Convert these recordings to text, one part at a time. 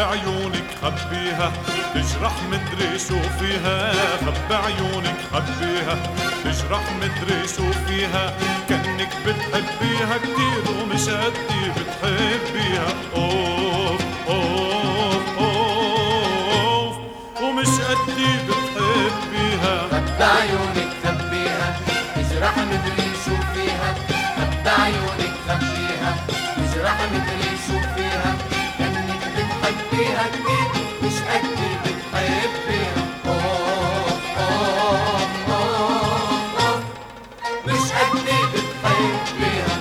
عيونك خبيها تجرح مدري شو فيها، خبي عيونك خبيها تجرح مدري شو فيها، كأنك بتحبيها كتير ومش قدي بتحبيها. اوف اوف اوف ومش قدي بتحبيها. خبي عيونك خبيها تجرح مدري شو فيها، خبي عيونك خبيها تجرح مدري شو فيها، كأنك بتحبيها كتير مش قدي بتحبيها. اوف اوف اوف اوف مش قدي بتحبيها.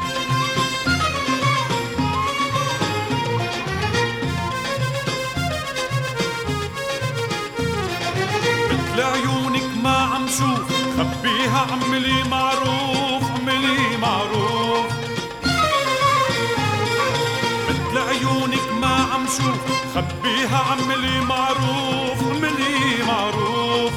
مثل عيونك ما عم شوف، خبيها عملي معروف عملي معروف. مثل عيونك ما عم شوف، خبيها عملي معروف عملي معروف.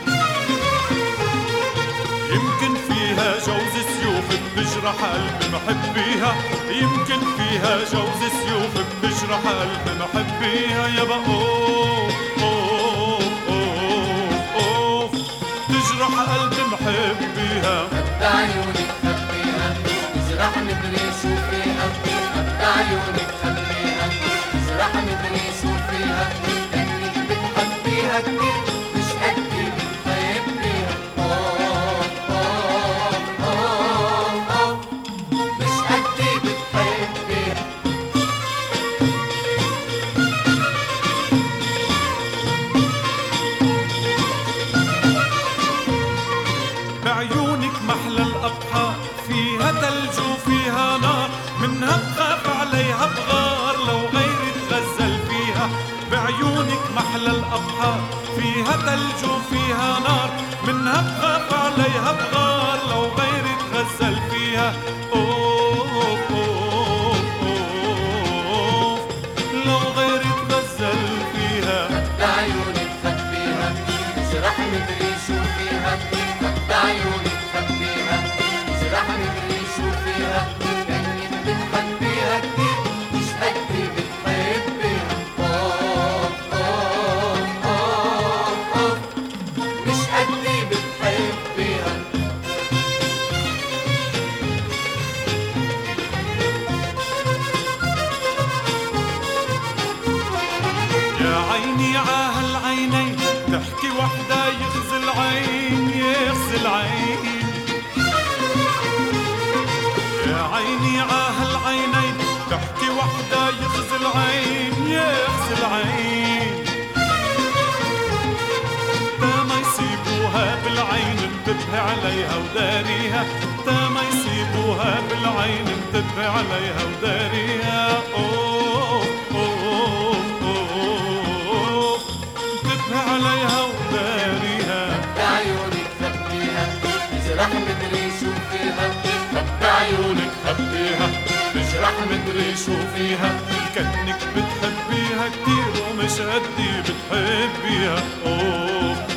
يمكن فيها جوز سيوف بتجرح قلب محبيها، يمكن فيها جوز سيوف بتجرح قلب محبيها. يا بقوف تجرح قلب محبيها. خبي عيونك خبيها تجرح مدري شو فيها، خبي عيونك خبيها تجرح مدري شو فيها، كأنك بتحبيها كتير مش قدي بتحبيها. اوف اوف اوف اوف مش قدي بتحبيها. بعيونك محلى الأبحار، فيها تلج وفيها نار، منها بخاف عليها بغار لو غيري تغزل فيها. بعيونك محلى الأبحار، فيها تلج وفيها نار، منها بخاف عليها بغار لو غيري تغزل فيها. أوف أوف أوف لو غيري تغزل فيها. خبي عيونك خبيها تجرح مدري شو فيها، خبي عيونك خبيها تجرح مدري شو فيها، كأنك بتحبيها كتير مش قدي بتحبيها. اوف اوف اوف اوف مش قدي بتحبيها. يا عيني عهالعينين تحكي وحدة يغزي العين يغزي العين. يا عيني عهالعينين تحكي وحدة يغزي العين يغزي العين. تا ما يسيبوها بالعين انتبه عليها وداريها، تا ما يسيبوها بالعين انتبه عليها وداريها. اوف اوف اوف انتبه عليها وداريها. خبي عيونك خبيها تجرح مدري شو فيها، خبي عيونك خبيها تجرح مدري شو فيها، كأنك بتحبيها كتير ومش قدي بتحبيها. اوف